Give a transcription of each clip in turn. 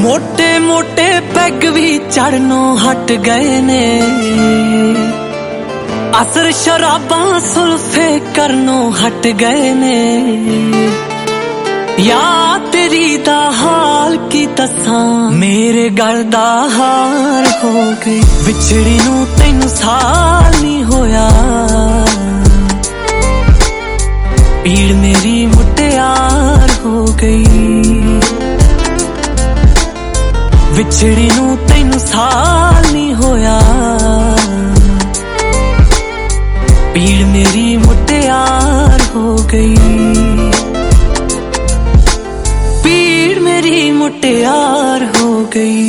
मोटे मोटे पैग भी चढ़नों हट गए ने, असर शराबां सुल्फे करनों हट गए ने। या तेरी दा हाल की दसां, मेरे गल दा हार हो गई। विछड़ी नूं तैनूं साल नहीं होया, पीड़ मेरी मुटियार हो गई। विछड़ी नूं तैनूं साल नहीं होया, पीड़ मेरी मुटियार हो गई। पीड़ मेरी मुटियार हो गई।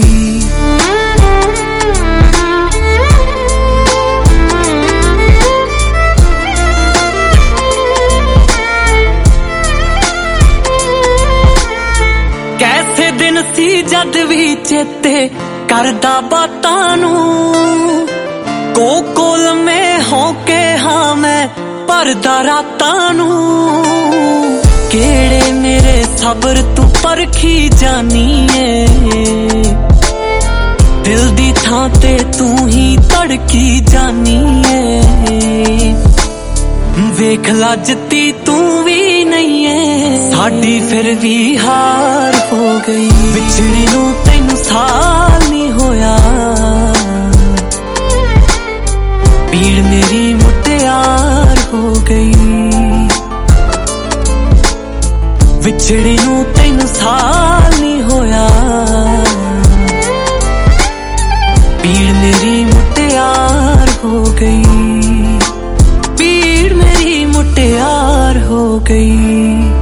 कैसे दिन सी जद भी चेते करदा बातां नूं, कोल में होके हाँ मैं भरदा रातां नूं। केड़े मेरे सबर तू परखी जानी है, दिल दी थां ते तू ही तड़की जानी है। वेख लजती तू भी नहीं है, साडी फिर भी हार हो गई। विछड़ी नूं तैनूं साल नहीं होया, पीड़ मेरी मुटियार हो गई। विछड़ी नूं तैनूं साल नहीं होया, पीड़ मेरी मुटियार हो गई। पीड़ मेरी मुटियार हो गई।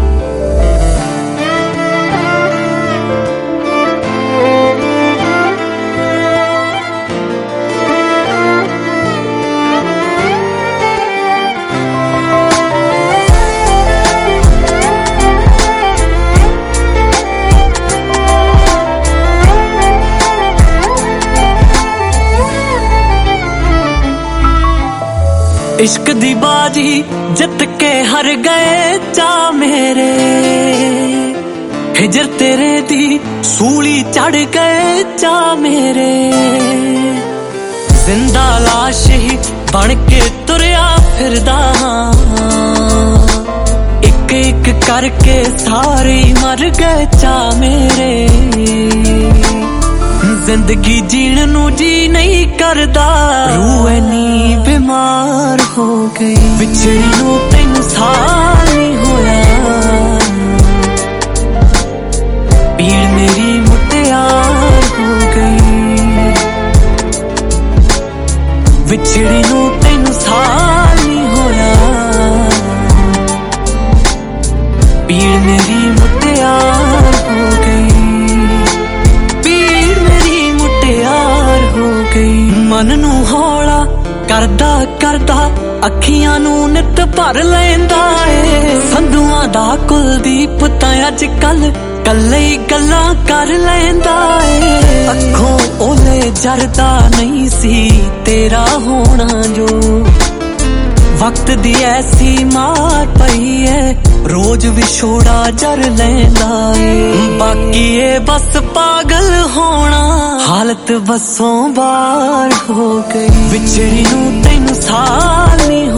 इश्क दी बाजी जित के हर गए चा मेरे, हिजर तेरे दी सूली चढ़ गए चा मेरे। जिंदा लाश ही बन के तुरया फिरदा, एक एक करके सारे मर गए चा मेरे। जिंदगी जीण नू जी नहीं करदा, रूह इन्नी बीमार हो गई। विछड़ी नूं तैनूं साल नहीं होया, पीड़ मेरी मुटियार हो गई। विछड़ी नूं तैनूं साल नहीं होया, पीड़ मेरी मुटियार हो गई। मन नू हौला करदा करदा अखियां नू नित भर लैंदा ए। संधुआं दा कुलदीप तां अज कल कल्ले ही गल्लां कर लैंदा ए। अखों ओले जरदा नहीं सी तेरा होना जो, वक्त दी ऐसी मार पई है, रोज विछोड़ा जर लैंदा ए। बाकी ए बस पागल होना, हालत बसों बार हो गई। विछड़ी नूं तैनूं साल नहीं